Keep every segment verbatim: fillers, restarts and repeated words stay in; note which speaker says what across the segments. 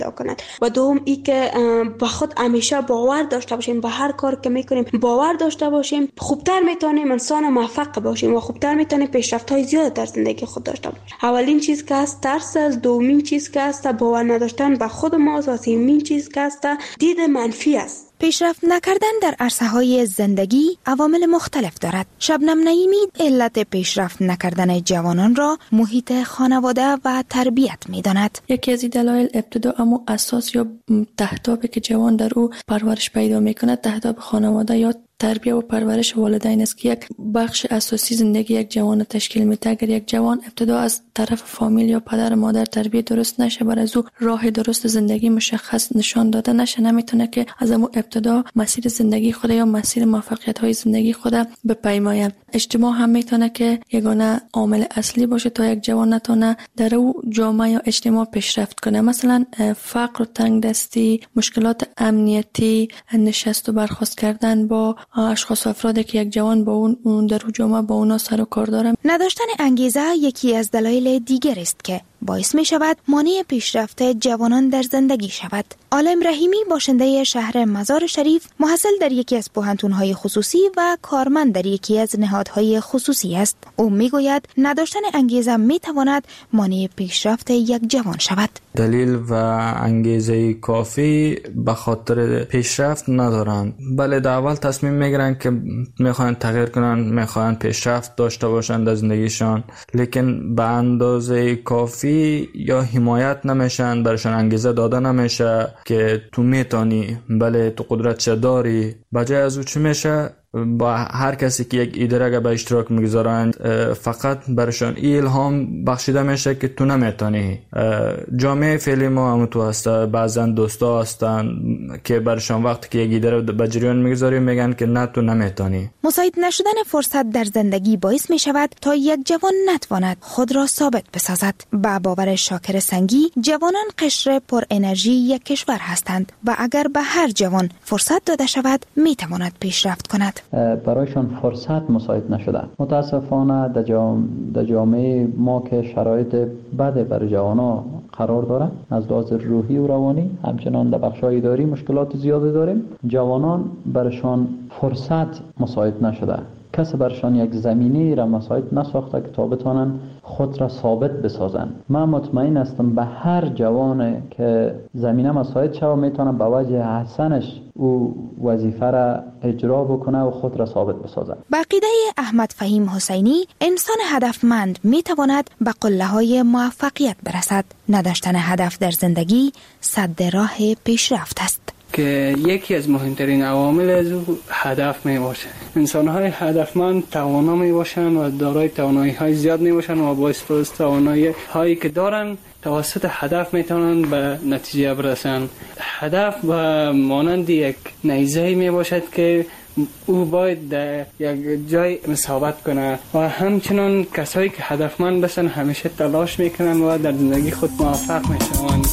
Speaker 1: پیدا کند. و دوم ای که به خود همیشه باور داشته باشیم، به هر کار که میکنیم باور داشته باشیم، خوبتر میتونیم انسان موفق باشیم و خوبتر میتونیم پیشرفت های زیاد در زندگی خود داشته باشیم. اولین چیز که است ترس است، دومین چیز که است باور نداشتن به خود ما، و سومین چیز که است دید منفی است.
Speaker 2: پیشرفت نکردن در عرصه‌های زندگی عوامل مختلف دارد. شبنم نعیمی علت پیشرفت نکردن جوانان را محیط خانواده و تربیت می‌داند.
Speaker 3: یکی از دلایل ابتدا اما اساس یا تهدابی که جوان در او پرورش پیدا می‌کند تهداب خانواده یا تربیت و پرورش والدین است که یک بخش اساسی زندگی یک جوان تشکیل میده. اگر یک جوان ابتدا از طرف فامیل یا پدر مادر تربیت درست نشه، بر از او راه درست زندگی مشخص نشان داده نشه، نمیتونه که از اون ابتدا مسیر زندگی خود یا مسیر موفقیت های زندگی خود بپیماید. اجتماع هم میتونه که یگانه عامل اصلی باشه تا یک جوان نتونه در او جامعه یا اجتماع پیشرفت کنه. مثلا فقر و تنگ دستی، مشکلات امنیتی، نشست و برخاست کردن با اشخاص و افرادی که یک جوان با اون در جامعه با اونا سر و کار داره.
Speaker 2: نداشتن انگیزه یکی از دلایل دیگر است که باعث می شود مانع پیشرفت جوانان در زندگی شود. عالم رحیمی باشنده شهر مزار شریف، محصل در یکی از پوهنتون‌های خصوصی و کارمند در یکی از نهادهای خصوصی است. او می گوید نداشتن انگیزه می تواند مانع پیشرفت یک جوان شود.
Speaker 4: دلیل و انگیزه کافی به خاطر پیشرفت ندارند. بله، در اول تصمیم میگیرن که میخوان تغییر کنن، میخوان پیشرفت داشته باشند در زندگیشان، لیکن به اندازه کافی یا حمایت نمیشن، برشان انگیزه داده نمیشه که تو میتونی، بله تو قدرت داری. بجای از او چی میشه؟ با هر کسی که یک ایده را به اشتراک میگذارند فقط برشان الهام بخشیده میشه که تو نمیتونی. جامعه فعلی ما هم تو هسته، بعضا دوستا هستن که برشان وقتی که یک ایده را به جریان میگذاری میگن که نه تو نمیتونی.
Speaker 2: مساعد نشدن فرصت در زندگی باعث میشود تا یک جوان نتواند خود را ثابت بسازد. با باور شاکر سنگی، جوانان قشر پر انرژی یک کشور هستند و اگر به هر جوان فرصت داده شود میتواند پیشرفت کند.
Speaker 5: برایشان فرصت مساعد نشده. متاسفانه در جام... جامعه ما که شرایط بد برای جوانا قرار داره، از لحاظ روحی و روانی، همچنان در بخش‌های اداری مشکلات زیادی داریم. جوانان برشان فرصت مساعد نشده. کسی برشان یک زمینی را مساعد نساخته که تا بتانن خود را ثابت بسازن. من مطمئن هستم به هر جوان که زمینه مساعد شود میتونه به وجه حسنش او وظیفه را اجرا بکنه و خود را ثابت بسازه.
Speaker 2: به عقیده احمد فهیم حسینی، انسان هدفمند میتواند به قله‌های موفقیت برسد. نداشتن هدف در زندگی سد راه پیشرفت است.
Speaker 6: که یکی از مهمترین عوامل از او هدف می باشه. انسان‌های هدفمند توانا می باشند و دارای توانایی‌های زیاد می باشند و با استفاده از توانایی‌هایی که دارند توسط هدف می توانند به نتیجه برسند. هدف و مانند یک نیزه می باشد که او باید در یک جای ثابت کنه و همچنان کسایی که هدفمند هستند همیشه تلاش میکنن و در زندگی خود موفق میشوند.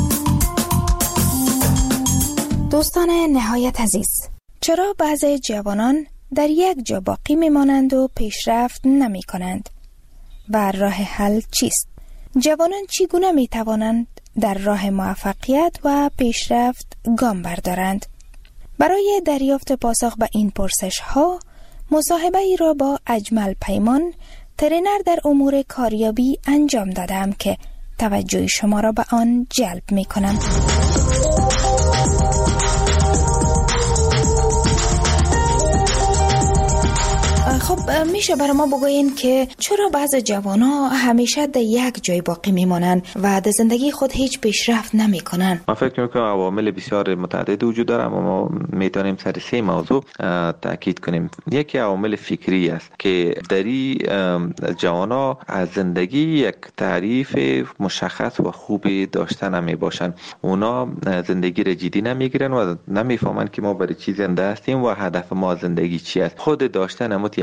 Speaker 2: دوستان نهایت عزیز، چرا بعضی جوانان در یک جا باقی میمانند و پیشرفت نمی کنند؟ و راه حل چیست؟ جوانان چگونه می توانند در راه موفقیت و پیشرفت گام بردارند؟ برای دریافت پاسخ به این پرسش ها، مصاحبه ای را با اجمل پیمان، ترینر در امور کاریابی انجام دادم که توجه شما را به آن جلب می کنم. خب میشه برای ما بگوین که چرا بعض جوان‌ها همیشه در یک جای باقی میمانند و در زندگی خود هیچ پیشرفت نمیکنن؟
Speaker 7: من فکر میکنم عوامل بسیار متعدد وجود داره، اما ما میتونیم سر سه موضوع تاکید کنیم. یکی عوامل فکری است که دری جوان‌ها از زندگی یک تعریف مشخص و خوبی داشته نمی باشند. اونا زندگی را جدی نمیگیرن و نمیفهمن که ما برای چی زنده هستیم و هدف ما زندگی چی است. خود داشتن اموت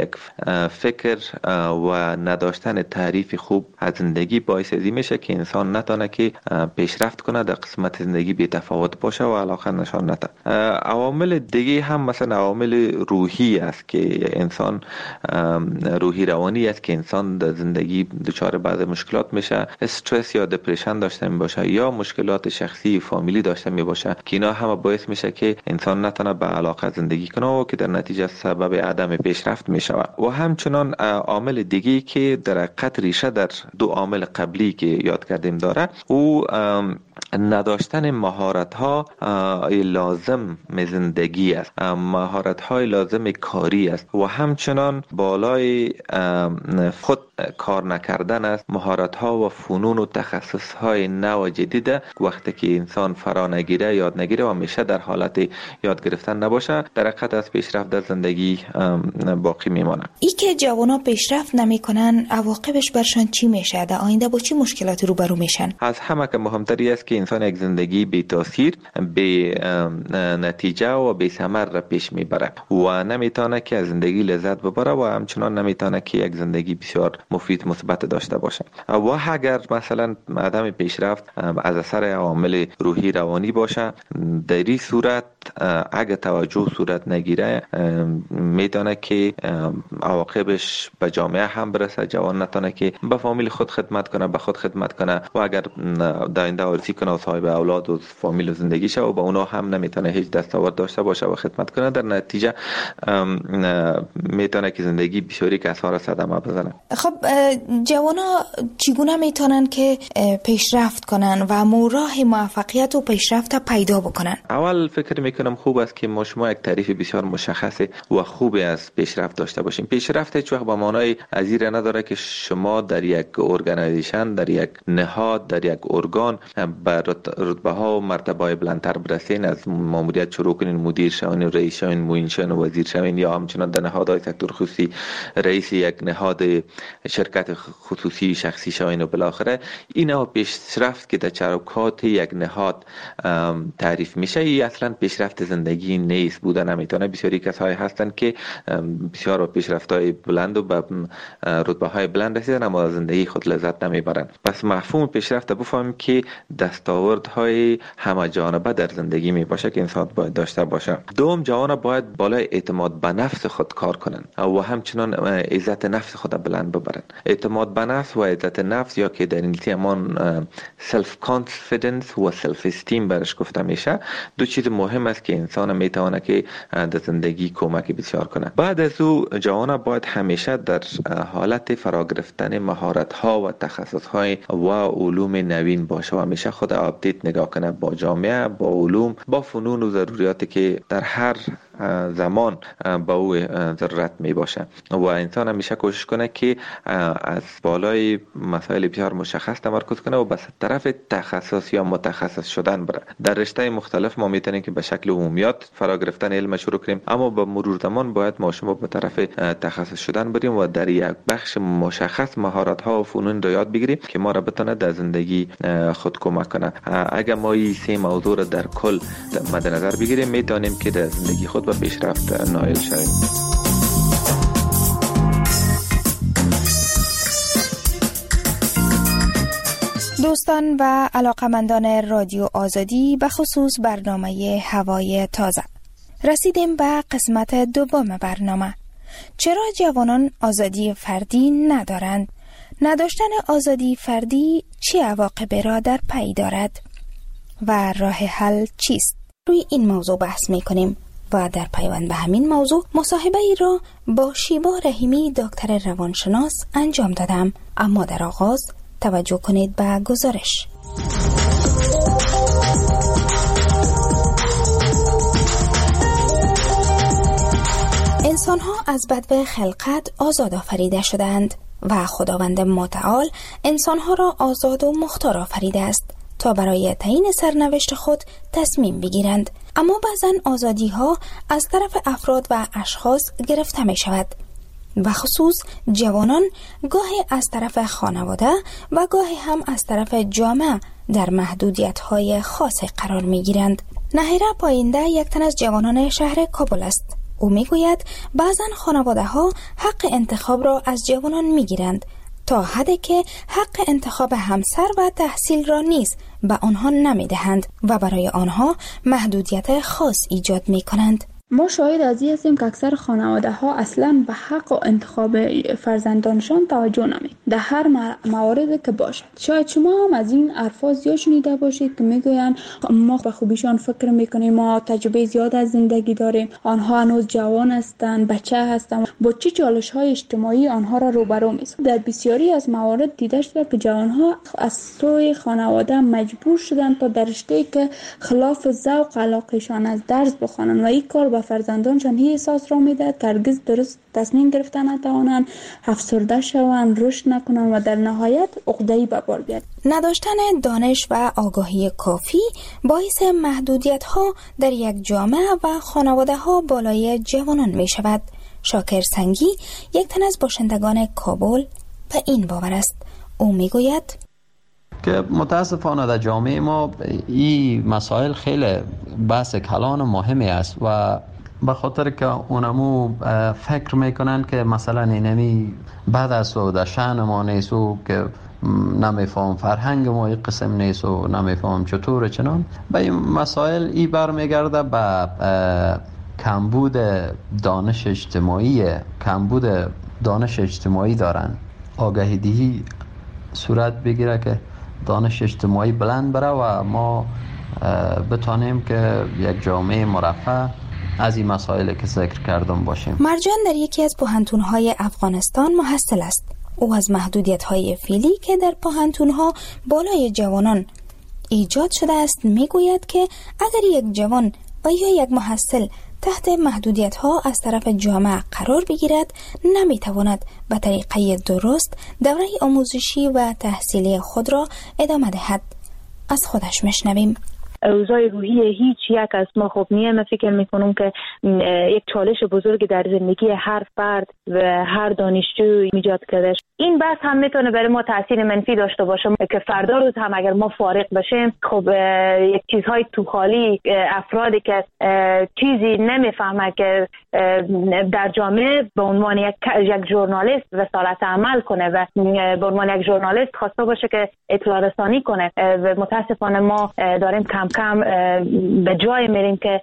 Speaker 7: یک فکر و نداشتن تعریف خوب از زندگی باعث ازی میشه که انسان نتونه که پیشرفت کنه، در قسمت زندگی بی تفاوت باشه و علاقه نشان نده. عوامل دیگه هم مثلا عوامل روحی است که انسان روحی روانی است که انسان در زندگی دچار بعض مشکلات میشه، استرس یا دپرشن داشته می باشه یا مشکلات شخصی فامیلی داشته می باشه که اینا هم باعث میشه که انسان نتونه به علاقه زندگی کنه و که در نتیجه سبب عدم پیشرفت می شود. و همچنان عامل دیگه که در حقیقت ریشه در دو عامل قبلی که یاد کردیم داره، او نداشتن مهارت ها لازم زندگی است، مهارت های لازم کاری است و همچنان بالای خود کار نکردن است. مهارت ها و فنون و تخصص های نو جدید وقتی که انسان فرا نگیره، یاد نگیره و همیشه در حالت یاد گرفتن نباشه، در حقیقت از پیشرفت در زندگی باقی میمانه.
Speaker 2: ای که جوانا پیشرفت نمیکنن عواقبش برشان چی میشه؟ در آینده با چی مشکلاتی روبرو میشن؟
Speaker 7: از همه که مهمتری است که انسان یک زندگی بی تاثیر، بی نتیجه و بی ثمر را پیش میبره و نمیتونه که از زندگی لذت ببره و همچنان نمیتونه که یک زندگی بسیار مفید مثبت داشته باشه. و اگر مثلا عدم پیشرفت از اثر عوامل روحی روانی باشه، در این صورت اگر توجه صورت نگیره میتونه که عواقبش به جامعه هم برسه. جوان نتونه که به فامیل خود خدمت کنه، به خود خدمت کنه و اگر در آینده آرزو کنه و صاحب اولاد و فامیل و زندگی شه و با اونا هم نمیتونه هیچ دستاورد داشته باشه و خدمت کنه، در نتیجه میتونه که زندگی بسیاری کسا صدمه بزنه.
Speaker 2: خب جوانا چگونه میتونن که پیشرفت کنن و راه موفقیت و پیشرفت پیدا بکنن؟
Speaker 7: اول فکر میکنم خوب است که ما شما یک تعریف بسیار مشخص و خوبی از پیشرفت داشته باشیم. پیشرفت هیچ وقت به معنای ازیر نداره که شما در یک ارگانیزیشن، در یک نهاد، در یک ارگان به رتبه ها و مرتبه های بلندتر برسین، از ماموریت شروع کنین، مدیر شوین، رئیس شوین، معین شوین و وزیر شوین، یا همچنان در نهادهای سکتور خصوصی رئیس یک نهاد شرکت خصوصی شخصی شوین و بالاخره اینا پیشرفت که در چروکات یک نهاد تعریف میشه. ای اصلا پیشرفت زندگی نیست، بوده نمیتونه. بسیاری کسایی هستن که بسیار پیشرفت‌های بلند و به رتبه‌های بلند رسیدن اما زندگی خود لذت نمیبرن. پس مفهوم پیشرفت بفهمیم که دستاوردهای همه جانبه در زندگی می باشه که انسان باید داشته باشه. دوم، جوان باید بالای اعتماد به نفس خود کار کنن و همچنان عزت نفس خود بلند ببرن. اعتماد به نفس و عزت نفس یا که در انگلیسی همان سلف کانفیدنس و سلف استیم برش گفته میشه، دو چیز مهم است که انسان میتونه که در زندگی کمک بسیار کنه. بعد از او جوان باید همیشه در حالت فرا گرفتن مهارت ها و تخصص های و علوم نوین باشه و همیشه خود آپدیت نگاه کنه با جامعه، با علوم، با فنون و ضروریاتی که در هر زمان با او ضرورت می باشه و انسان همیشه کوشش کنه که از بالای مسائل بسیار مشخص تمرکز کنه و به طرف تخصص یا متخصص شدن بره. در رشته مختلف ما میتونیم که به شکل عمومیات فرا گرفتن علم شروع کنیم، اما با مرور زمان باید ما شما به طرف تخصص شدن بریم و در یک بخش مشخص مهارت ها و فنون رو یاد بگیریم که ما را بتونه در زندگی خود کمک کنه. اگر ما این سه موضوع را در کل مد نظر بگیریم میتونیم که در زندگی خود به پیشرفت نائل شویم.
Speaker 2: دوستان و علاقمندان رادیو آزادی، به خصوص برنامه هوای تازه، رسیدیم به قسمت دوم برنامه. چرا جوانان آزادی فردی ندارند؟ نداشتن آزادی فردی چه عواقبی را در پی دارد و راه حل چیست؟ روی این موضوع بحث می کنیم و در پیوند به همین موضوع مصاحبه ای را با شیبا رحیمی دکتر روانشناس انجام دادم. اما در آغاز توجه کنید به گزارش. انسان‌ها از بدو خلقت آزاد آفریده شدند و خداوند متعال انسان‌ها را آزاد و مختار آفریده است تا برای تعیین سرنوشت خود تصمیم بگیرند. اما بعضن آزادی ها از طرف افراد و اشخاص گرفته می شود و خصوص جوانان گاهی از طرف خانواده و گاهی هم از طرف جامعه در محدودیت های خاص قرار می گیرند. نهیره پاینده یک تن از جوانان شهر کابل است او میگوید بعضا خانواده ها حق انتخاب را از جوانان میگیرند تا حدی که حق انتخاب همسر و تحصیل را نیز به آنها نمیدهند و برای آنها محدودیت خاص ایجاد میکنند.
Speaker 1: ما شاهد از این هستیم که اکثر خانواده ها اصلا به حق و انتخاب فرزندانشان توجه نمی در هر موارد که باشد. شاید شما هم از این الفاظ زیاد شنیده باشید که میگویند ما به خوبیشان فکر میکنیم، ما تجربه زیاد از زندگی داریم، آنها هنوز جوان هستند، بچه هستند، با چه چالش های اجتماعی آنها را روبرو می‌سازد. در بسیاری از موارد دیده شده که جوانها از سوی خانواده مجبور شدند تا در رشته‌ای که خلاف ذوق علاقهشان از درس بخوانند و این کار به فرزندانشان هی احساس را میدهد که هرگز درست تصمیم گرفتن نتوانند، افسرده شوند، رشد نکنند و در نهایت عقده‌ای به بار بیاید.
Speaker 2: نداشتن دانش و آگاهی کافی باعث محدودیت ها در یک جامعه و خانواده ها بالای جوانان می شود. شاکر سنگی یک تن از باشندگان کابل به این باور است. او می گوید
Speaker 5: که متاسفانه در جامعه ما این مسائل خیلی بحث کلان و مهمی است و به خاطر که اونمو فکر میکنن که مثلا اینمی بعد از و در شأن ما نیست و که نمیفهم فرهنگ ما این قسم نیست و نمیفهم چطور چنان به این مسائل ای برمیگرده به کمبود دانش اجتماعی کمبود دانش اجتماعی دارن. آگاهی دهی صورت بگیره که دانش اجتماعی بلند بره و ما بتانیم که یک جامعه مرفه از این مسائلی که ذکر کردم باشیم.
Speaker 2: مرجان در یکی از پوهنتون‌های افغانستان محصل است. او از محدودیت‌های فعلی که در پوهنتون‌ها بالای جوانان ایجاد شده است میگوید که اگر یک جوان و یا یک محصل تحت محدودیت‌ها از طرف جامعه قرار بگیرد نمیتواند به طریقه درست دوره آموزشی و تحصیلی خود را ادامه دهد. از خودش میشنویم.
Speaker 8: اوضاع روحی هیچ یک از ما خوب نیه. من فکر میکنم که یک چالش بزرگ در زندگی هر فرد و هر دانشجو ایجاد کرده. این بحث هم میتونه برای ما تاثیر منفی داشته باشه که فردا روز هم اگر ما فارغ بشیم خب یک چیزهای تو خالی افرادی که چیزی نمیفهمه که در جامعه به عنوان یک یک ژورنالیست رسالت عمل کنه و به عنوان یک ژورنالیست خواسته باشه که اطلاع رسانی کنه و متاسفانه ما داریم کم کم به جای میریم که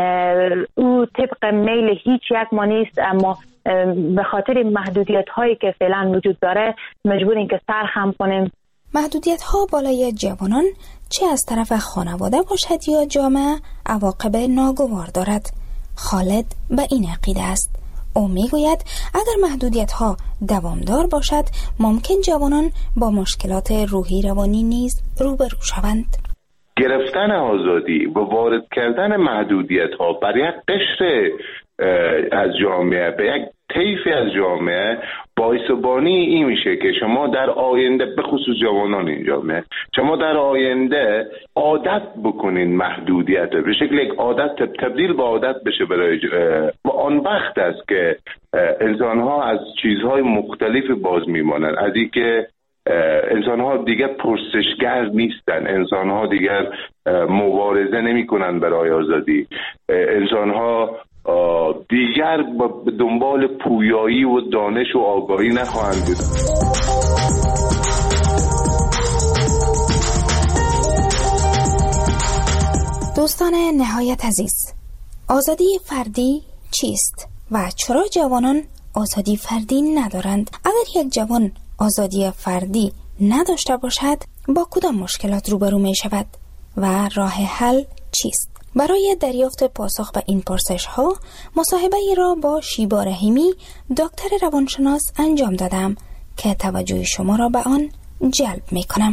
Speaker 8: او طبق میل هیچ یک ما نیست، اما به خاطر محدودیت هایی که فعلا وجود داره مجبوریم که سرخم کنیم.
Speaker 2: محدودیت ها بالای جوانان چه از طرف خانواده باشد یا جامعه عواقب ناگوار دارد. خالد به این عقیده است. او میگوید اگر محدودیت ها دوامدار باشد ممکن جوانان با مشکلات روحی روانی نیز روبرو شوند.
Speaker 9: گرفتن آزادی و وارد کردن محدودیت ها بر یک قشر از جامعه به یک طیفی از جامعه باعث بانی این میشه که شما در آینده به خصوص جوانان این جامعه شما در آینده عادت بکنین محدودیت به شکل یک عادت تبدیل به عادت بشه برای و آن وقت است که انسان ها از چیزهای مختلف باز میمانند، از این که انسان ها دیگر پرسشگر نیستن، انسان ها دیگر مبارزه نمی کنن برای آزادی، انسان ها دیگر به دنبال پویایی و دانش و آگاهی نخواهند بود.
Speaker 2: دوستان نهایت عزیز، آزادی فردی چیست و چرا جوانان آزادی فردی ندارند؟ اگر یک جوان آزادی فردی نداشته باشد با کدام مشکلات روبرو می شود و راه حل چیست؟ برای دریافت پاسخ به این پرسش ها مصاحبه ای را با شیبا رحیمی دکتر روانشناس انجام دادم که توجه شما را به آن جلب می کنم.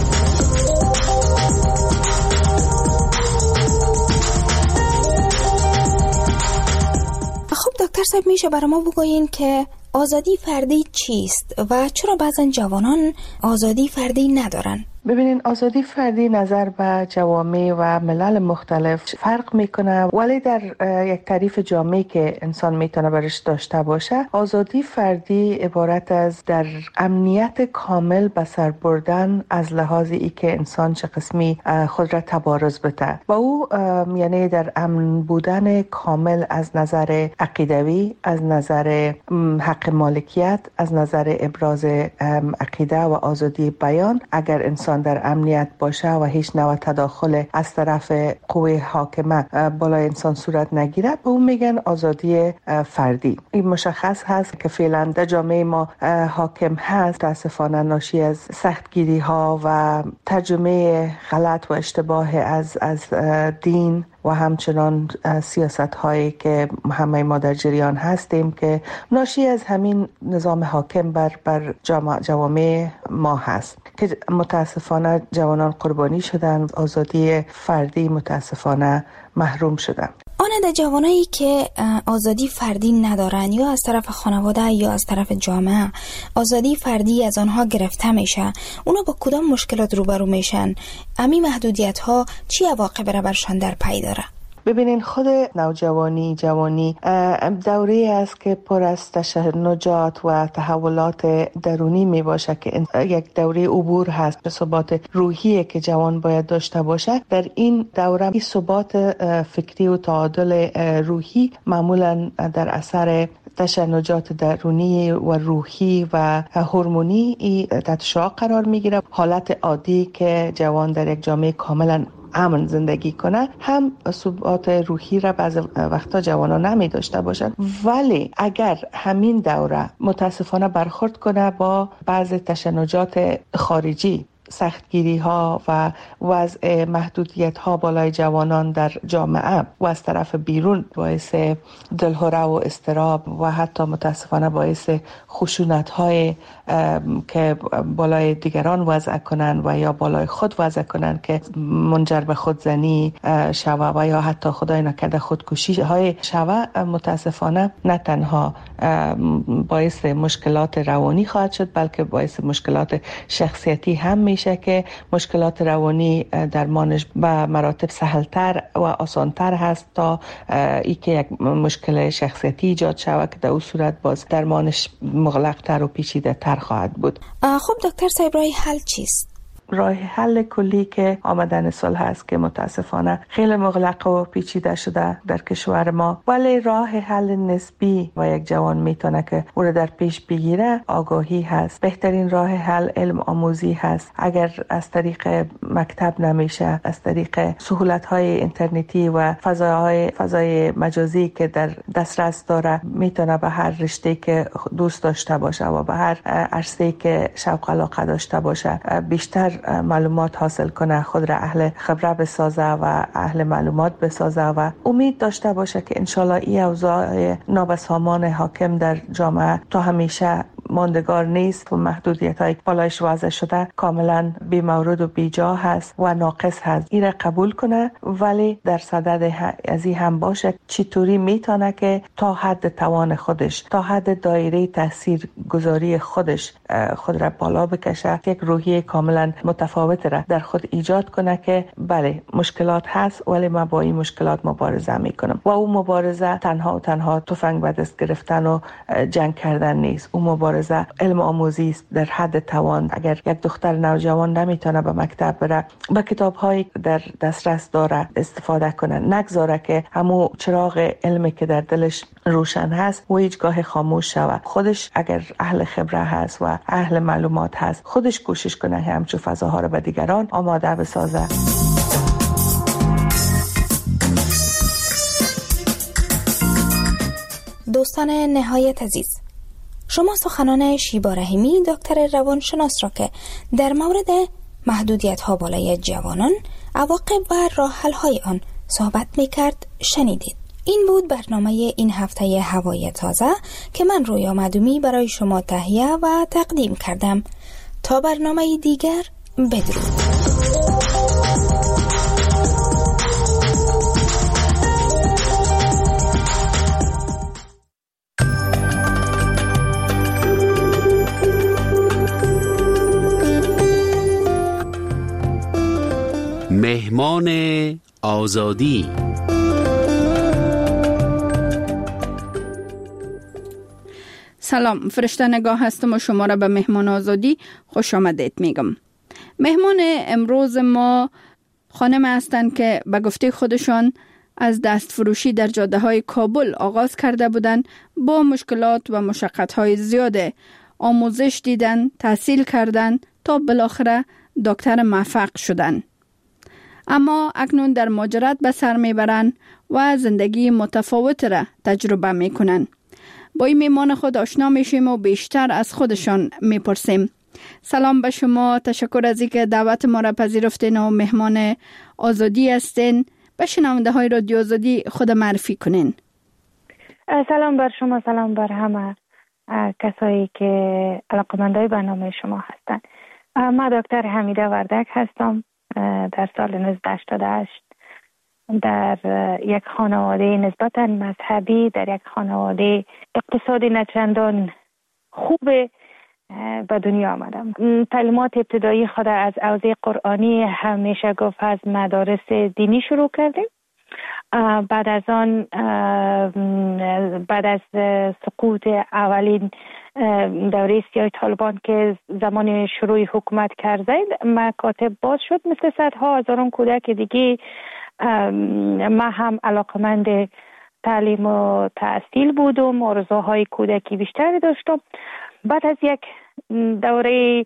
Speaker 2: خب دکتر صاحب، میشه برای ما بگویین که آزادی فردی چیست و چرا بعضن جوانان آزادی فردی ندارن؟
Speaker 10: ببینین آزادی فردی نظر به جوامع و ملل مختلف فرق میکنه، ولی در یک تعریف جامعی که انسان میتونه برش داشته باشه، آزادی فردی عبارت از در امنیت کامل به سر بردن از لحاظ ای که انسان چه قسمی خود را تبارز بده و او یعنی در امن بودن کامل از نظر عقیدوی، از نظر حق مالکیت، از نظر ابراز عقیده و آزادی بیان. اگر انسان در امنیت باشه و هیچ نوع تداخل از طرف قوه حاکمه بالای انسان صورت نگیره، به اون میگن آزادی فردی. این مشخص هست که فعلا در جامعه ما حاکم هست، متاسفانه ناشی از سختگیری ها و ترجمه غلط و اشتباه از از دین و همچنان سیاست هایی که همه ما در جریان هستیم که ناشی از همین نظام حاکم بر بر جوامع ما هست که متاسفانه جوانان قربانی شدن، آزادی فردی متاسفانه محروم شدن.
Speaker 2: آن در جوانایی که آزادی فردی ندارن یا از طرف خانواده یا از طرف جامعه آزادی فردی از آنها گرفته میشه، اونا با کدام مشکلات روبرو میشن؟ امی محدودیت ها چی عواقب را برشان در پی داره؟
Speaker 10: ببینین خود نوجوانی جوانی دوره است که پر از تشنجات و تحولات درونی می باشه که یک دوره عبور هست به ثبات روحی که جوان باید داشته باشه. در این دوره این ثبات فکری و تعادل روحی معمولا در اثر تشنجات درونی و روحی و هورمونی تحت شعاع قرار میگیره. حالت عادی که جوان در یک جامعه کاملا امن زندگی کنه هم ثبات روحی را بعض وقتا جوانان نمی داشته باشند، ولی اگر همین دوره متاسفانه برخورد کنه با بعض تشنجات خارجی، سختگیری ها و وضع محدودیت ها بالای جوانان در جامعه و از طرف بیرون باعث دلهره و اضطراب و حتی متاسفانه باعث خشونت های که بالای دیگران وضع کنن و یا بالای خود وضع کنن که منجر به خودزنی شوه و یا حتی خدای نکرده خودکشی های شوه، متاسفانه نه تنها باعث مشکلات روانی خواهد شد بلکه باعث مشکلات شخصیتی هم میشه که مشکلات روانی درمانش به مراتب سهلتر و آسانتر هست تا ای که یک مشکل شخصیتی ایجاد شود که در اون صورت باز درمانش مغلق‌تر و پیچیده‌تر خواهد بود.
Speaker 2: خب دکتر صاحب، راه حل چیست؟
Speaker 10: راه حل کلی که آمدن صلح هست که متاسفانه خیلی مغلق و پیچیده شده در کشور ما، ولی راه حل نسبی و یک جوان میتونه که او را در پیش بگیره آگاهی هست. بهترین راه حل علم آموزی هست. اگر از طریق مکتب نمیشه، از طریق سهولت‌های اینترنتی و فضاهای فضای مجازی که در دسترس داره میتونه به هر رشته که دوست داشته باشه و به هر عرصه‌ای که شوق علاقه داشته باشه بیشتر معلومات حاصل کنه، خود را اهل خبره بسازه و اهل معلومات بسازه و امید داشته باشه که انشالله این اوضاع نابسامان حاکم در جامعه تا همیشه ماندگار نیست و محدودیت های بالایش وضع شده کاملا بی مورد و بی جا هست و ناقص هست. این را قبول کنه، ولی در صدد از این هم باشه چطوری میتونه که تا حد توان خودش، تا حد دایره تاثیر گذاری خودش خود را بالا بکشه، یک روحیه کاملا متفاوت را در خود ایجاد کنه که بله مشکلات هست ولی من با این مشکلات مبارزه میکنم. و اون مبارزه تنها و تنها تفنگ به دست گرفتن و جنگ کردن نیست. اون مبارزه علم آموزی است در حد توان. اگر یک دختر نوجوان نمیتونه به مکتب بره، با کتاب‌هایی در دسترس داره استفاده کنه، نگذاره که همون چراغ علمی که در دلش روشن هست و هیچگاه خاموش شود. خودش اگر اهل خبره هست و اهل معلومات هست، خودش کوشش کنه همچون فضاها رو به دیگران آماده بسازه.
Speaker 2: دوستان نهایت عزیز، شما سخنان شیبا رحیمی دکتر روانشناس را که در مورد محدودیت ها بالای جوانان، عواقب و راه حل های آن صحبت می کرد شنیدید. این بود برنامه این هفته هوای تازه که من رویا مدومی برای شما تهیه و تقدیم کردم. تا برنامه دیگر، بدرود.
Speaker 11: آزادی.
Speaker 12: سلام، فرشته نگاه هستم و شما را به مهمان آزادی خوش آمدید میگم. مهمان امروز ما خانم هستند که به گفته خودشان از دست فروشی در جاده های کابل آغاز کرده بودند. با مشکلات و مشقت های زیاده آموزش دیدن، تحصیل کردن تا بالاخره دکتر موفق شدن. اما اکنون در مهاجرت به سر میبرن و زندگی متفاوت را تجربه میکنن. با این میمان خود آشنا میشیم و بیشتر از خودشان میپرسیم. سلام به شما، تشکر از اینکه دعوت ما را پذیرفتین و مهمان آزادی هستین. به شنونده های رادیو آزادی خود معرفی کنین.
Speaker 8: سلام بر شما، سلام بر همه کسایی که علاقمندای برنامه شما هستن. من دکتر حمیده وردک هستم. در سال نوزده هشتاد و هشت در یک خانواده نسبتا مذهبی، در یک خانواده اقتصادی نچندان خوب به دنیا آمدم. تعلیمات ابتدایی خود از حوزه قرآنی همیشه گفت از مدارس دینی شروع کردیم. بعد از آن بعد از سقوط اولین دوره سیاه طالبان که زمان شروع حکومت کرده مکاتب باز شد، مثل صدها هزاران کودک دیگه ما هم علاقمند تعلیم و تحصیل بودم، آرزوهای کودکی بیشتری داشتم. بعد از یک دوره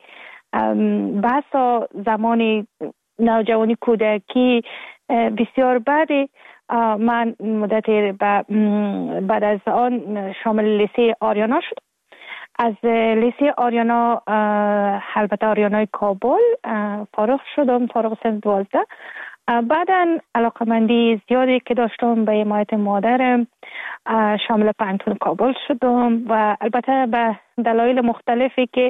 Speaker 8: بحث زمان نوجوانی کودکی بسیار بعدی من مدت بعد از آن شامل لیسه آریانا شد. از لیسه آریانا البته آریانای کابل فارغ شدم، فارغ سن دوازده. بعداً علاقمندی زیادی که داشتم به حمایت مادرم شامل پانتون کابل شدم و البته به دلایل مختلفی که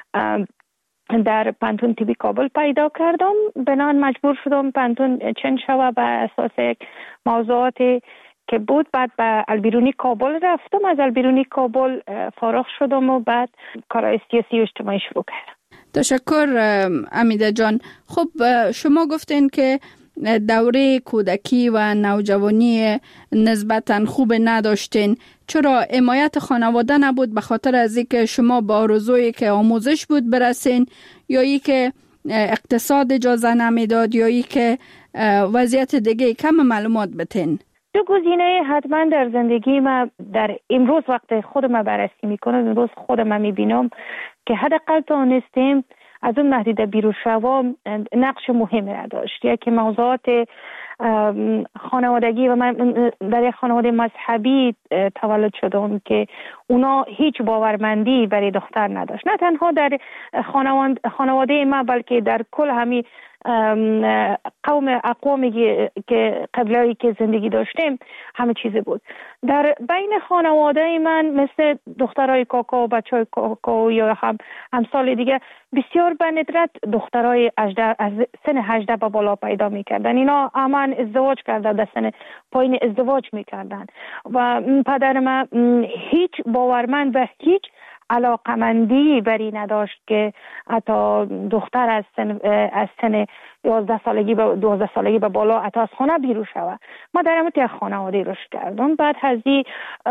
Speaker 8: در پانتون تیبی کابل پیدا کردم بنان مجبور شدم پانتون چنج شوه به اساس یک موضوعاتی که بود. بعد به البیرونی کابل رفتم، از البیرونی کابل فارغ شدم و بعد کارهای سیاسی و اجتماعی شروع کردم.
Speaker 12: تشکر امیده جان. خب شما گفتین که دوره کودکی و نوجوانی نسبتاً خوب نداشتین. چرا حمایت خانواده نبود؟ به خاطر از اینکه شما با آرزویی که آموزش بود برسین، یا ای که اقتصاد اجازه نمیداد، یا ای که وضعیت دیگه؟ کم معلومات بتین.
Speaker 8: دو گزینه حتما در زندگی ما در امروز وقت خودم بررسی میکنم، امروز خودم میبینم که حداقل تونستیم از اون محدوده بیرون شوم نقش مهمی را داشت. یکی موضوعات خانوادگی و من در یک خانواده مذهبی تولد شدم که اونا هیچ باورمندی برای دختر نداشت، نه تنها در خانواده ما بلکه در کل همین قوم اقوامی که قبلایی که زندگی داشتیم همه چیزی بود. در بین خانواده من مثل دخترای کاکا و بچهای کاکا یا هم همسال دیگه بسیار به ندرت دخترای از سن هجده به بالا پیدا میکردن. اینا همان ازدواج کردن، در سن پایین ازدواج میکردن و پدر من هیچ باورمند و هیچ علاقمندی بری نداشت که حتی دختر از سن از سن یازده سالگی به دوازده سالگی به بالا حتی از خانه بیرون شود. ما در همون خانواده رشد کردم. بعد از این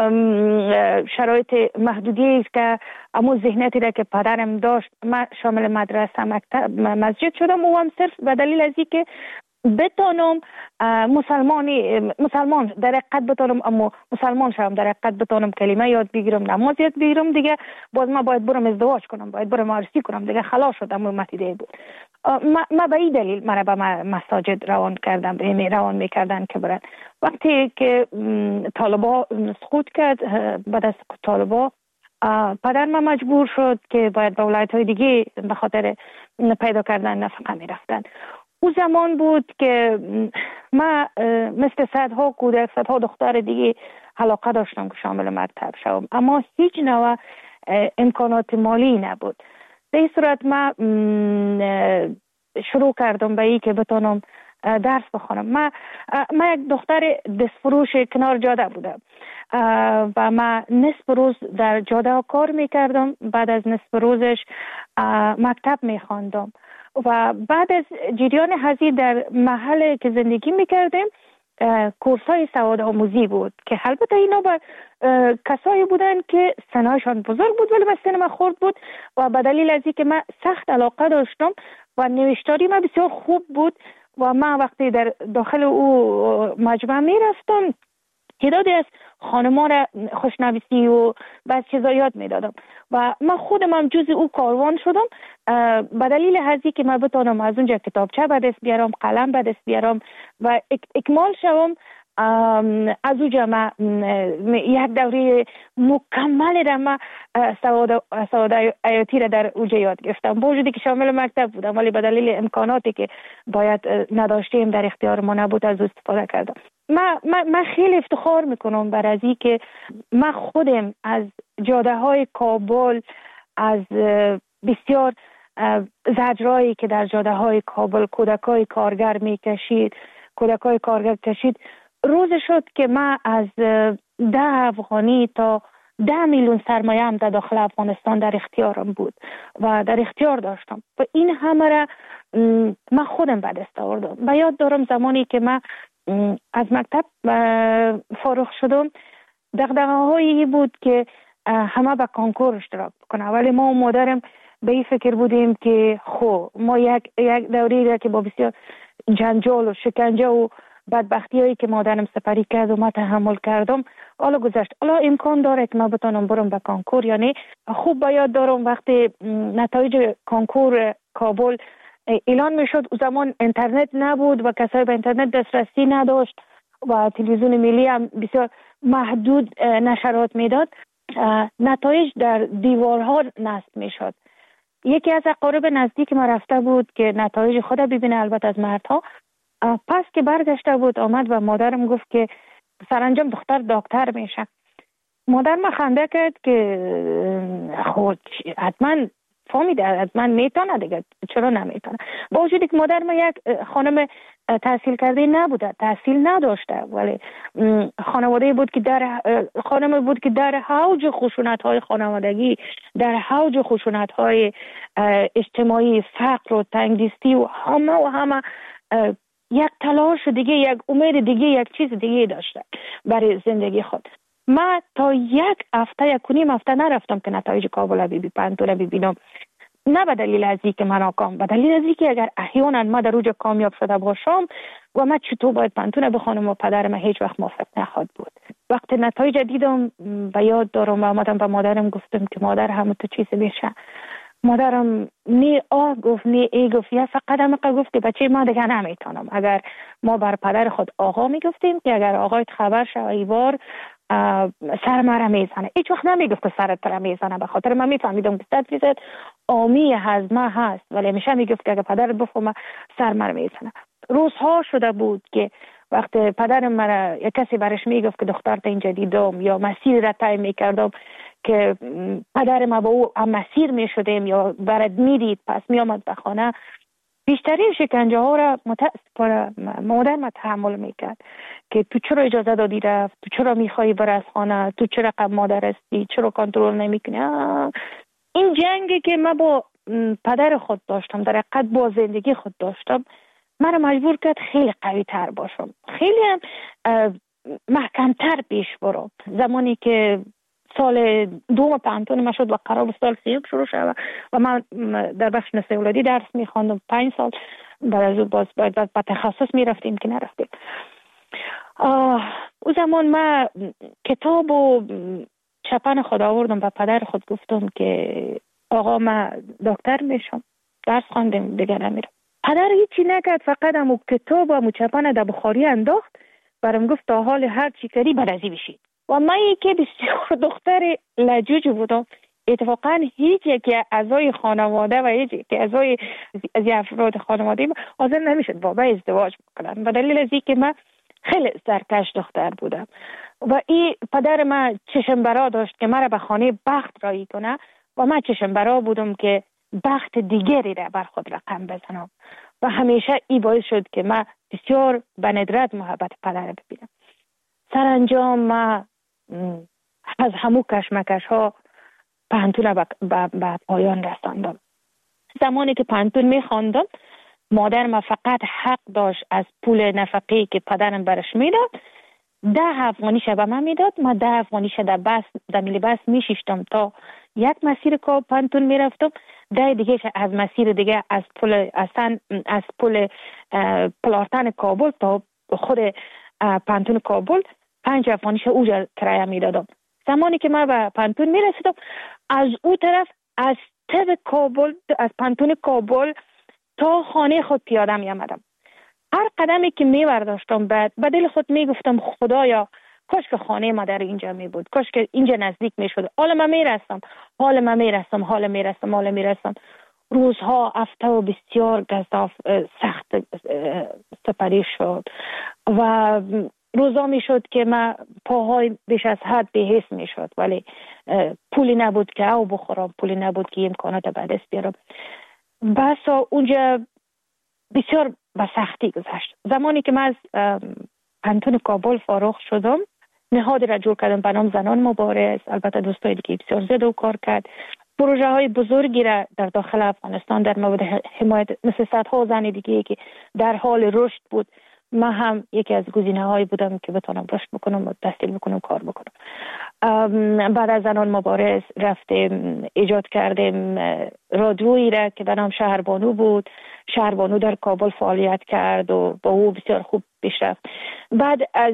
Speaker 8: شرایط محدودی که امو ذهنیتی را که پدرم داشت، من شامل مدرسه مکتب مسجد شدم و هم صرف به دلیل از اینکه بتونم مسلمانی مسلمان در حقیقت بتونم اما مسلمان شوم، در حقیقت بتونم کلمه یاد بگیرم، نماز یاد بگیرم، دیگه باز ما باید برم ازدواج کنم، باید برم عروسی کنم، دیگه خلاص شدم. متیده بود ما, ما به این دلیل مرا به مساجد روان کردم، به روان میکردن که برن. وقتی که طالبا سقوط کرد، بعد از سقوط طالبا پدر من مجبور شد که باید به ولایت های دیگه به خاطر پیدا کردن نفقه میرفتن. او زمان بود که من مثل صدها کودک، صدها دختر دیگه علاقه داشتم که شامل مکتب شوم، اما هیچ نوع امکانات مالی نبود. در این صورت من شروع کردم به این که بتونم درس بخونم. من من یک دختر دستفروش کنار جاده بودم و من نصف روز در جاده کار میکردم، بعد از نصف روزش مکتب میخواندم و بعد از جریان هزی در محل که زندگی میکردیم کورس های سواد آموزی بود که البته اینا با کسایی بودن که سنشان بزرگ بود ولی سن من خرد بود و به دلیل از اینکه من سخت علاقه داشتم و نوشتاری من بسیار خوب بود و من وقتی در داخل او مجمع می رفتم تعدادی از خانما را خوشنویسی و بعض چیزا یاد می دادم و من خودم هم جز او کاروان شدم به دلیل هزی که من بتانم از اونجا کتابچه به دست بیارم، قلم به دست بیارم و اک اکمال شوم. از اونجا من یک دوره مکمل را من سواد سواد حیاتی را در اونجا یاد گرفتم، با وجودی که شامل مکتب بودم ولی به دلیل امکاناتی که باید نداشتیم در اختیار ما نبود از استفاده کردم. من من خیلی افتخار میکنم بر از این که من خودم از جاده های کابل، از بسیار زجرایی که در جاده های کابل کودکای کارگر میکشید کودکای کارگر کشید روز شد که من از ده افغانی تا ده میلیون سرمایه هم در داخل افغانستان در اختیارم بود و در اختیار داشتم و این همه را من خودم به دست آوردم. و یاد دارم زمانی که من از مکتب فارغ شدم دغدغه‌هایی بود که همه به کنکور اشتراک بکنه، ولی ما و مادرم به این فکر بودیم که خو ما یک یک دوری را که با بسیار جنجال و شکنجه و بدبختی هایی که مادرم سپری کرد و ما تحمل کردم حالا گذشت، حالا امکان داره که ما بتونم برم به کنکور یا نه. خوب به یاد دارم وقتی نتایج کنکور کابل اعلان میشد، او زمان اینترنت نبود و کسایی به اینترنت دسترسی نداشت و تلویزیون ملی هم بسیار محدود نشرات میداد. نتایج در دیوارها نصب میشد. یکی از اقارب نزدیک ما رفته بود که نتایج خود ببینه، البته از مردها. پس که برگشته بود آمد و مادرم گفت که سرانجام دختر دکتر میشه. مادر ما خنده کرد که خود حتما فهمیده حتما میتونه دیگه، چرا نمیتونه؟ با وجودی که مادر ما یک خانم تحصیل کرده نبوده، تحصیل نداشته، ولی خانواده بود که در خانم بود که در حوج خشونت های خانوادگی، در حوج خشونت های اجتماعی، فقر و تنگدستی و همه و همه یک تلاش دیگه، یک امید دیگه، یک چیز دیگه داشته برای زندگی خود. من تا یک هفته یک و نیم هفته نرفتم که نتایج کابل بی پنتون ببینم، نه به دلیل از اینکه من ناکام، به دلیل از اینکه اگر احیانا ما در اوج کامیاب شده باشم و من چطور باید پنتون بخونم و پدرم هیچ وقت موافق نخواهد بود. وقتی نتایج دیدم به یاد دارم و آمدم به مادرم گفتم که مادر همه تو چیز میشه. مادرم نی آه گفت نی ای گفت، یا فقط هم گفت که بچه ما دیگه نمیتونم. اگر ما بر پدر خود آقا میگفتیم که اگر آقایت خبر شد ایوار سر مرا میزنه، هیچ وقت نمیگفت سرت را میزنه، به خاطر من میفهمیدم که صد فیصد آمی هضمه هست، ولی همیشه میگفت که اگر پدرت بفهمه سر مرا میزنه. روزها شده بود که وقت پدرم مرا یک کسی برش میگفت که دخترت اینجا دیدم یا مسیر را طی میکردم که پدر ما با او هم مسیر میشدیم یا برد میدید پس میامد به خانه، بیشترین شکنجه ها را متاسفانه مادر ما تحمل میکرد که تو چرا اجازه دادی رفت، تو چرا میخوایی بر از خانه، تو چرا قبل مادر هستی، چرا کنترل نمیکنی. این جنگی که من با پدر خود داشتم، در حقیقت با زندگی خود داشتم، من را مجبور کرد خیلی قوی تر باشم، خیلی هم محکمتر پیش برم. زمانی که سال دوم پنتون ما شد و قرار بود سال سیوم شروع شد و من در بخش نسل اولادی درس میخواندم پنج سال، بعد از اون باز باید به تخصص میرفتیم که نرفتیم. او زمان من کتاب و چپن خود آوردم و پدر خود گفتم که آقا من دکتر میشم، درس خواندم دیگه نمیرم. پدر هیچی نکرد، فقط همو کتاب و همو چپن در بخاری انداخت، برام گفت تا حال هر چی کردی برازی بشید. و من که بسیار دختر لجوج بودم، اتفاقا هیچ یک اعضای خانواده و هیچ یک اعضای از افراد خانواده حاضر نمیشد با من ازدواج بکنن، به دلیل از اینکه من خیلی سرکش دختر بودم و این پدر من چشم برا داشت که مرا به خانه بخت رایی کنه و من چشم برا بودم که بخت دیگری را بر خود رقم بزنم و همیشه این باعث شد که من بسیار به ندرت محبت پدر ببینم. سرانجام من از همو کشمکش ها پنتون به پایان رساندم. زمانی که پانتون میخواندم مادرم فقط حق داشت از پول نفقه که پدرم برش میداد ده افغانی شب من میداد. ما ده افغانی شب در بس در میلی بس میشیشتم تا یک مسیر که پانتون میرفتم، ده دیگه از مسیر دیگه از پل اصلا از پل پلارتن کابل تا خود پانتون کابل پنج افغانیش اوجا کرایه میدادم. زمانی که من به پانتون میرسیدم از او طرف از تب کابل از پانتون کابل تا خانه خود پیاده می آمدم. هر قدمی که می برداشتم بعد به دل خود می گفتم خدایا کاش که خانه ما در اینجا می بود، کاش که اینجا نزدیک می شد. حالا من می رستم حالا من می رستم حالا می رستم حالا می رستم روزها هفته و بسیار گزاف سخت سپری شد و روزا می شد که من پاهای بیش از حد بی‌حس می شد، ولی پولی نبود که او بخورم، پولی نبود که امکانات به دست بیارم. بس اونجا بسیار به سختی گذشت. زمانی که من از پانتون کابل فارغ شدم نهادی را جور کردم به نام زنان مبارز. البته دوستای دیگه بسیار زیاد و کار کرد. پروژه های بزرگی را در داخل افغانستان در مورد حمایت مثل صدها زن دیگه که در حال رشد بود، من هم یکی از گزینه هایی بودم که بتونم رشد بکنم و تحصیل بکنم کار بکنم. بعد از زنان مبارز رفتیم ایجاد کردیم رادیویی را که به نام شهربانو بود. شهربانو در کابل فعالیت کرد و با او بسیار خوب پیش رفت. بعد از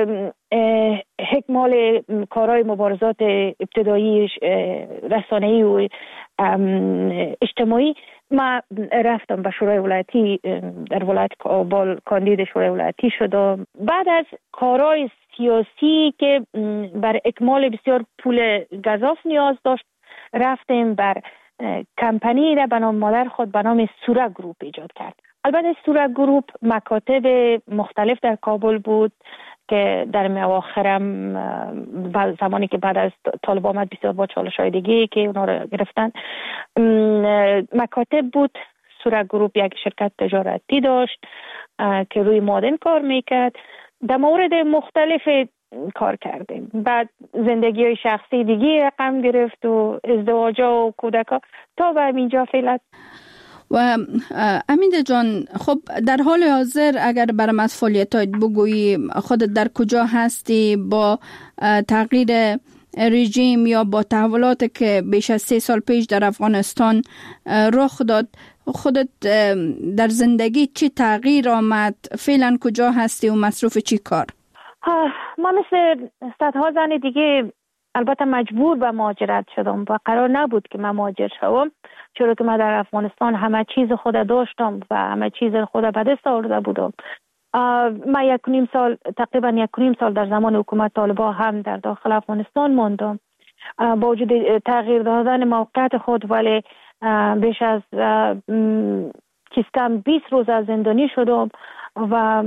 Speaker 8: حکمال کارهای مبارزات ابتدایی رسانه‌ای و اجتماعی ما رفتم به شورای ولایتی در ولایت کابل کاندید شورای ولایتی شدم. بعد از کارهای سیاسی که بر اکمال بسیار پول گزاف نیاز داشت رفتیم بر کمپانی را به نام مادر خود به نام سوره گروپ ایجاد کرد. البته سوره گروپ مکاتب مختلف در کابل بود که در اواخرم زمانی که بعد از طالب آمد بسیار با چالش های دیگه که اونا رو گرفتن مکاتب بود. سوره گروپ یک شرکت تجارتی داشت که روی مادن کار میکرد. در مورد مختلف کار کردیم. بعد زندگی های شخصی دیگه رقم گرفت و ازدواج و کودکا تا به اینجا فعلا.
Speaker 12: و امیده جان، خب در حال حاضر اگر برام از فعالیتات بگویی خودت در کجا هستی با تغییر رژیم یا با تحولاتی که بیش از سه سال پیش در افغانستان رخ داد، خودت در زندگی چی تغییر آمد؟ فعلا کجا هستی و مصروف چی کار؟
Speaker 8: ما مثل صدها زن دیگه البته مجبور به مهاجرت شدم و قرار نبود که من مهاجر شوم، چرا که من در افغانستان همه چیز خود داشتم و همه چیز خود به دست آورده بودم. من یک نیم سال تقریبا یک نیم سال در زمان حکومت طالبان هم در داخل افغانستان ماندم با وجود تغییر دادن موقعیت خود، ولی بیش از چیز کم بیست روز از زندانی شدم و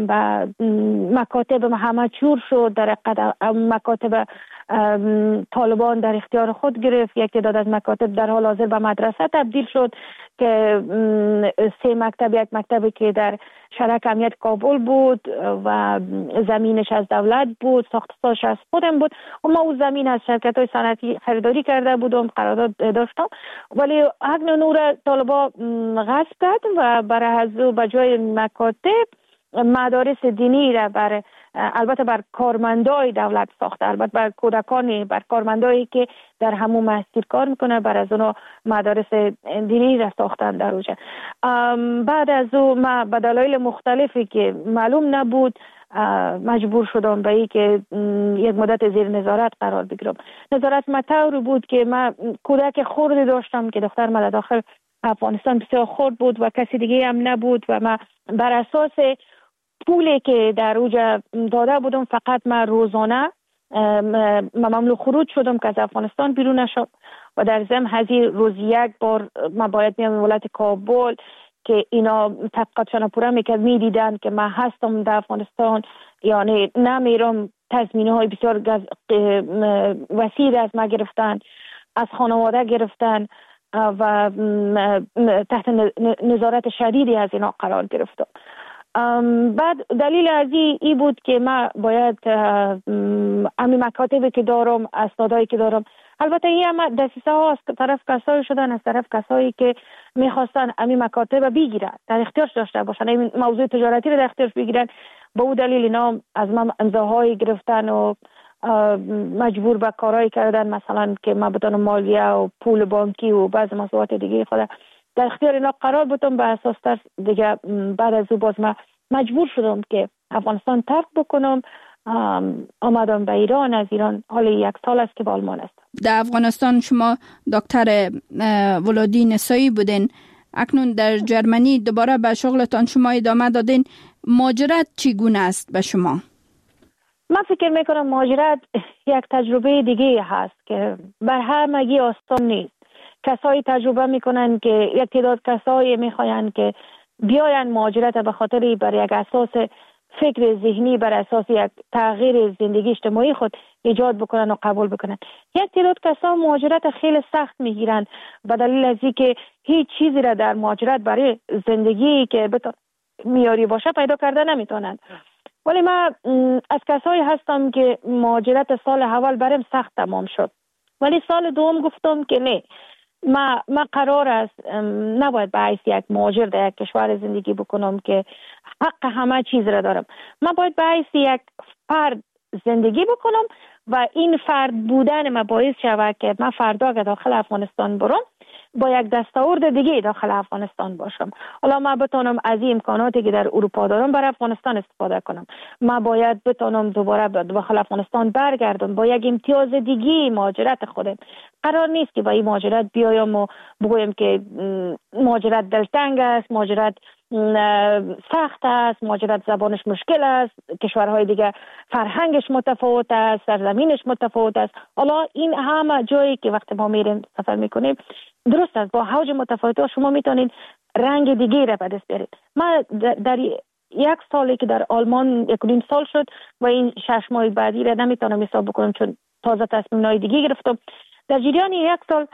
Speaker 8: مکاتب همه چور شد. در مکاتب طالبان در اختیار خود گرفت. یک تعداد از مکاتب در حال حاضر به مدرسه تبدیل شد که سه مکتب، یک مکتبی که در شرک امنیت کابل بود و زمینش از دولت بود، ساختش از خودم بود و ما او زمین از شرکت های صنعتی خریداری کرده بودم، قرارداد داشتم، ولی حق نور طالبان غصب کرد و برای از او به جای مکاتب مدارس دینی را بر البته بر کارمندای دولت ساخته، البته بر کودکانی، بر کارمندایی که در همون مسجد کار میکنه، بر از اونا مدارس دینی را ساختن در اوجه. بعد از او ما به دلایل مختلفی که معلوم نبود مجبور شدم به این که یک مدت زیر نظارت قرار بگیرم. نظارت مطور بود که من کودک خرد داشتم که دختر من داخل افغانستان بسیار خرد بود و کسی دیگه هم نبود و من بر اساس پولی که در اوجا داده بودم فقط من روزانه مملو خروج شدم که از افغانستان بیرون نشم و در ضمن هزی روز یک بار من باید میام ولایت کابل که اینا تحقیقاتشان پورا میکرد، میدیدن که من هستم در افغانستان یعنی نمیرم. تضمینه های بسیار وسیع از ما گرفتن، از خانواده گرفتن و تحت نظارت شدیدی از اینا قرار گرفتم. بعد دلیل از ای بود که من باید امی مکاتبی که دارم، اسنادایی که دارم البته این هم دسیسه ها از طرف کسایی شدن، از طرف کسایی که میخواستن امی مکاتب بگیرن، در اختیارش داشته باشن، این موضوع تجارتی رو در اختیارش بگیرن. به او دلیل اینا از من امضاهای گرفتن و مجبور به کارهای کردن، مثلا که من بتونم مالیه و پول بانکی و بعض مسئولیت دیگه خود در اختیار اینا قرار بتونم. به اساس ترس دیگه بعد از او باز من مجبور شدم که افغانستان ترک بکنم. آمدم به ایران. از ایران حالا یک سال است که به آلمان است.
Speaker 12: در افغانستان شما دکتر ولادی نسایی بودین، اکنون در جرمنی دوباره به شغلتان شما ادامه دادین. مهاجرت چگونه است به شما؟
Speaker 8: من فکر میکنم مهاجرت یک تجربه دیگه هست که بر همگی آسان نیست. کسایی تجربه میکنن که یک تعداد کسایی میخواین که بیاین مهاجرت به خاطر بر یک اساس فکر ذهنی، بر اساس یک تغییر زندگی اجتماعی خود ایجاد بکنن و قبول بکنن. یک تعداد کسا مهاجرت خیلی سخت میگیرن به دلیل از اینکه هیچ چیزی را در مهاجرت برای زندگی که میاری باشه پیدا کرده نمیتونن. ولی من از کسایی هستم که مهاجرت سال اول برام سخت تمام شد، ولی سال دوم گفتم که نه، ما ما قرار است نباید به حیث یک مهاجر در یک کشور زندگی بکنم که حق همه چیز را دارم. من باید به حیث یک فرد زندگی بکنم و این فرد بودن ما باعث شود که من فردا که داخل افغانستان برم با یک دستاورد دیگه داخل افغانستان باشم. حالا من بتونم از این امکاناتی که در اروپا دارم برای افغانستان استفاده کنم. من باید بتونم دوباره داخل افغانستان برگردم با یک امتیاز دیگه مهاجرت خودم. قرار نیست که با این مهاجرت بیایم و بگویم که مهاجرت دلتنگ است، مهاجرت سخت است، مهاجرت زبانش مشکل است، کشورهای دیگه فرهنگش متفاوت است، سرزمینش متفاوت است. حالا این همه جایی که وقتی ما میریم سفر میکنیم درست است، با حوج متفاوت شما میتونید رنگ دیگه را به دست بیارید. ما در یک سالی که در آلمان یک و نیم سال شد و این شش ماه بعدی را نمیتونم حساب بکنم چون تازه تصمیم‌های دیگه گرفتم. در جریان یک سال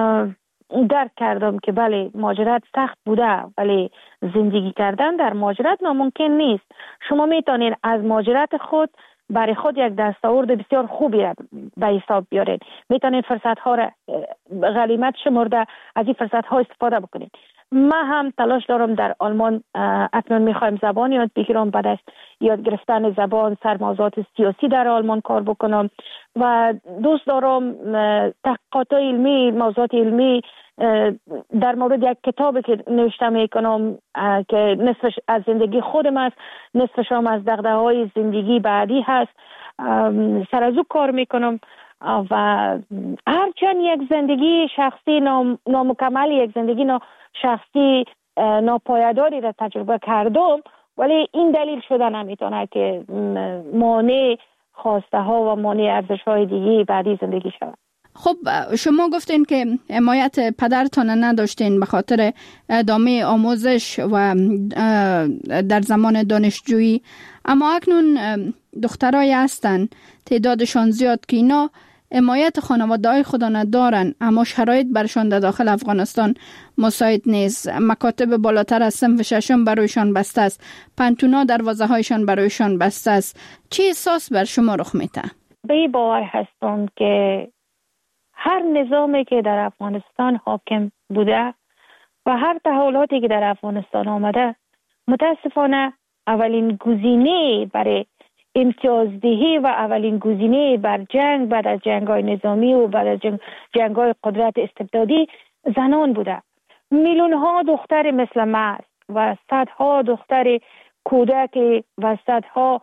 Speaker 8: درک کردم که بله مهاجرت سخت بوده، ولی زندگی کردن در مهاجرت ناممکن نیست. شما میتونید از مهاجرت خود برای خود یک دستاورد بسیار خوبی را به حساب بیارید. میتونید فرصت ها را غنیمت شمرده از این فرصت ها استفاده بکنید. من هم تلاش دارم در آلمان اکنون میخوایم زبان یاد بگیرم، بعد از یاد گرفتن زبان سر موضوعات سیاسی در آلمان کار بکنم و دوست دارم تحقیقات علمی، موضوعات علمی در مورد یک کتابی که نوشته میکنم که نصفش از زندگی خودم است، نصفش هم از دغدغه‌های زندگی بعدی هست، سر از او کار میکنم و هرچند یک زندگی شخصی نام، نامکمل، یک زندگی نا شخصی ناپایداری را تجربه کردم، ولی این دلیل شده نمیتونه که مانع خواسته ها و مانع ارزش های دیگه بعدی زندگی شود.
Speaker 12: خب شما گفتین که حمایت پدرتان نداشتین به خاطر ادامه آموزش و در زمان دانشجویی، اما اکنون دخترای هستن تعدادشان زیاد که اینا حمایت خانواده‌های خود ندارن، اما شرایط برشان در داخل افغانستان مساعد نیست. مکاتب بالاتر از صنف ششم برایشان بسته است، پنتونا دروازه‌هایشان برایشان بسته است. چه احساس بر شما رخ میده؟
Speaker 8: به این باور هستم که هر نظامی که در افغانستان حاکم بوده و هر تحولاتی که در افغانستان آمده متاسفانه اولین گزینه برای امتیازدهی و اولین گزینه بر جنگ بعد از جنگ‌های نظامی و بعد از جنگ جنگ‌های قدرت استبدادی زنان بوده. میلیون ها دختر مثل من و صدها دختر کودک و صدها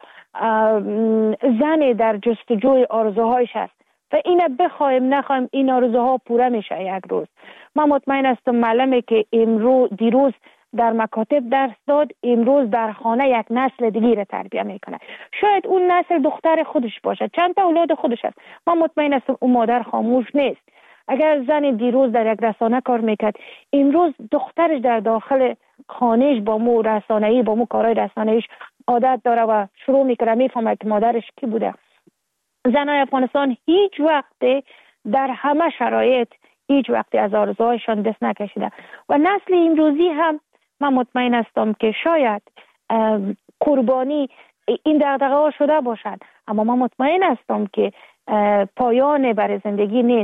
Speaker 8: زن در جستجوی آرزوهایش است و اینه بخوایم نخوایم این آرزوها پوره میشه یک روز. من مطمئن هستم معلمی که امروز دیروز در مکاتب درس داد امروز در خانه یک نسل دیگه را تربیت میکنه. شاید اون نسل دختر خودش باشه، چند تا اولاد خودش هست. من مطمئن هستم اون مادر خاموش نیست. اگر زن دیروز در یک رسانه کار میکرد امروز دخترش در داخل خانهش با مو رسانه‌ای با مو کارهای رسانه‌ایش عادت داره و شروع میکنه میفهمه که مادرش کی بوده. زنای افغانستان هیچ وقت در همه شرایط هیچ وقت از آرزوهایشان دست نکشیده و نسل امروزی هم من مطمئن هستم که شاید قربانی این دغدغه ها شده باشد، اما من مطمئن هستم که پایان برای زندگی نیست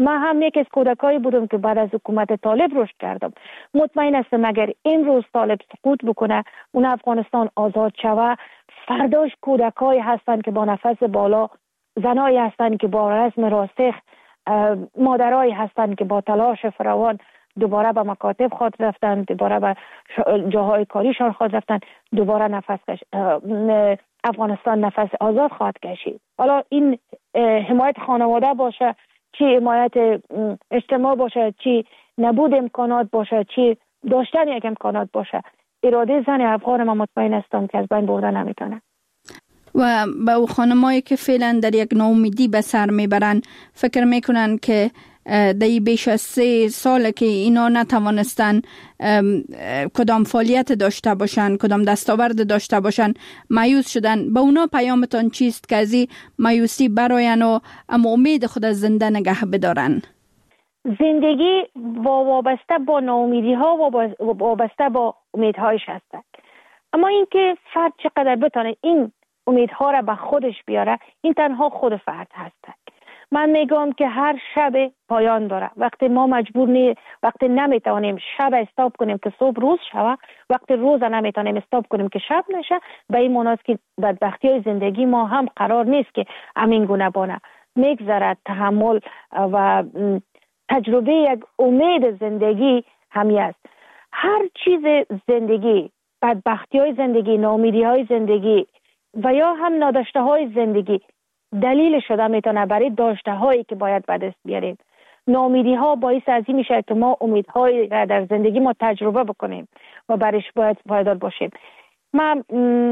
Speaker 8: من هم یک از کودکایی بودم که بعد از حکومت طالب رشد کردم. مطمئن هستم اگر امروز طالب سقوط بکنه، اون افغانستان آزاد شوه، فرداش کودکایی هستن که با نفس بالا، زنایی هستن که با رسم راسخ، مادرایی هستن که با تلاش فراوان دوباره به مکاتب خود رفتن، دوباره به جاهای کاریشان خود رفتن، دوباره نفس کش... افغانستان نفس آزاد خواهد کشید. حالا این حمایت خانواده باشه، چی حمایت اجتماع باشه، چی نبود امکانات باشه، چی داشتن یک امکانات باشه، اراده زن افغان ما مطمئن هستم که از بین برده نمیتونه.
Speaker 12: و به او خانمایی که فعلا در یک ناامیدی به سر میبرن، فکر میکنن که در بیش از سه سال که اینا نتوانستن کدام فعالیت داشته باشن، کدام دستاورد داشته باشن، مایوس شدن، به اونا پیامتان چیست که از این مایوسی براین و اما امید خود از زنده نگه بدارن؟
Speaker 8: زندگی وابسته با ناامیدی ها و وابسته با امیدهایش هست. اما اینکه فرد چقدر بتونه این امیدها را به خودش بیاره، این تنها خود فرد هست. من میگم که هر شب پایان داره. وقتی ما مجبور نی وقتی نمیتونیم شب استاپ کنیم که صبح روز شوه، وقتی روز نمیتونیم استاپ کنیم که شب نشه، به این معناست که بدبختی های زندگی ما هم قرار نیست که همین گونه بانه. میگذرد تحمل و تجربه یک امید زندگی همی است. هر چیز زندگی، بدبختی های زندگی، ناامیدی های زندگی و یا هم ناداشته های زندگی دلیل شده میتونه برای داشته هایی که باید به دست بیاریم. ناامیدی ها باعث از این میشه که ما امیدهایی را در زندگی ما تجربه بکنیم و برش باید پایدار باشیم. من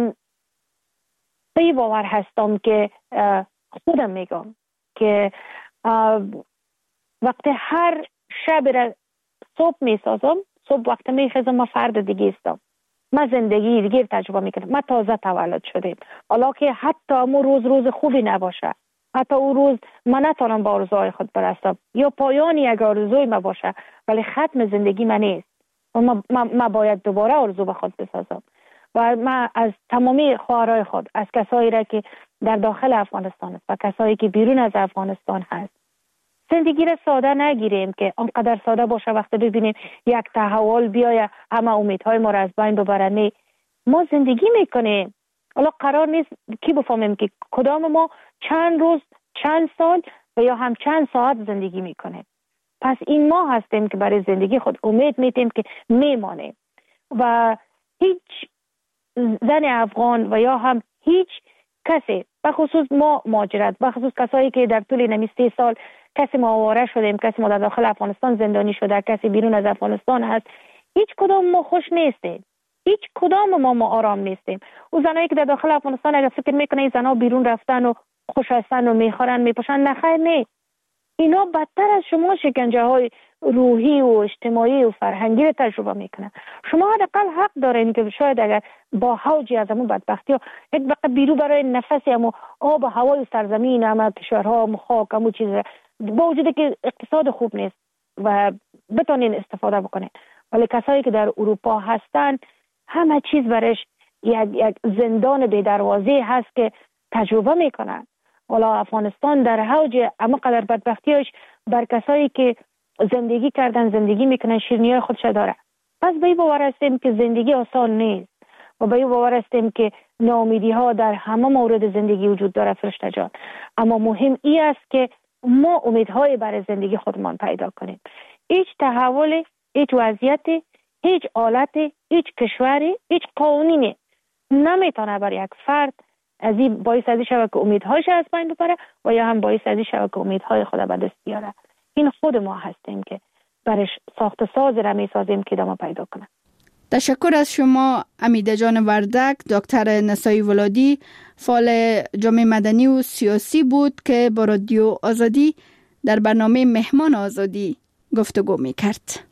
Speaker 8: به باور هستم که خودم میگم که وقتی هر شب را صبح میسازم، صبح وقتی میخیزم ما فرد دیگه استم، ما زندگی دیگه تجربه میکنم. ما تازه تولد شدیم، حالا که حتی امو روز روز خوبی نباشه، حتی او روز من نتونم با آرزوهای خود برسم یا پایان یک آرزوی ما باشه، ولی ختم زندگی من نیست و ما, ما, ما باید دوباره آرزو به خود بسازم. و من از تمامی خواهرای خود، از کسایی را که در داخل افغانستان است و کسایی که بیرون از افغانستان هست، زندگی را ساده نگیریم که آنقدر ساده باشه وقتی ببینیم یک تحول بیایه همه امیدهای ما را از بین ببرن. ما زندگی میکنیم، حالا قرار نیست کی بفهمیم که کدام ما چند روز، چند سال و یا هم چند ساعت زندگی میکنیم. پس این ما هستیم که برای زندگی خود امید میتیم که میمانیم و هیچ زن افغان و یا هم هیچ کسی، بخصوص ما مهاجرت، بخصوص کسایی که در طول نمی سه سال کسی ما آواره شدیم، کسی ما در داخل افغانستان زندانی شده، کسی بیرون از افغانستان هست، هیچ کدام ما خوش نیستیم، هیچ کدام ما ما آرام نیستیم. او زنایی که در داخل افغانستان اگر فکر میکنه این زنا بیرون رفتن و خوش هستن و میخورن میپوشن، نخیر نه، اینا بدتر از شما شکنجه های روحی و اجتماعی و فرهنگی رو تجربه میکنن. شما حداقل حق دارین که شاید اگر با حوجی از همون بدبختی ها یک بقیه بیرو برای نفسی همون آب و هوای سرزمین همه کشورها همون خاک همون چیز با وجود که اقتصاد خوب نیست و بتونین استفاده بکنین، ولی کسایی که در اروپا هستن همه چیز برش یک, یک زندان بی دروازه هست که تجربه میکنن. والا افغانستان در حوج اما قدر بدبختیش بر کسایی که زندگی کردن زندگی میکنن شیرینی خودش داره. پس به این باور هستیم که زندگی آسان نیست و به این باور هستیم که ناامیدی ها در همه مورد زندگی وجود داره فرشته جان، اما مهم ای است که ما امیدهای برای زندگی خودمان پیدا کنیم. هیچ تحول، هیچ وضعیت، هیچ حالت، هیچ کشوری، هیچ قانونی نمیتونه بر یک فرد از این باعث ازی شود که امیدهایش از بین ببره و یا هم باعث ازی شود که امیدهای خود به دست بیاره. این خود ما هستیم که برش ساخت ساز را میسازیم که ادامه پیدا کنه.
Speaker 12: تشکر از شما امیده جان وردک. دکتر نسایی ولادی فعال جامعه مدنی و سیاسی بود که با رادیو آزادی در برنامه مهمان آزادی گفتگو میکرد.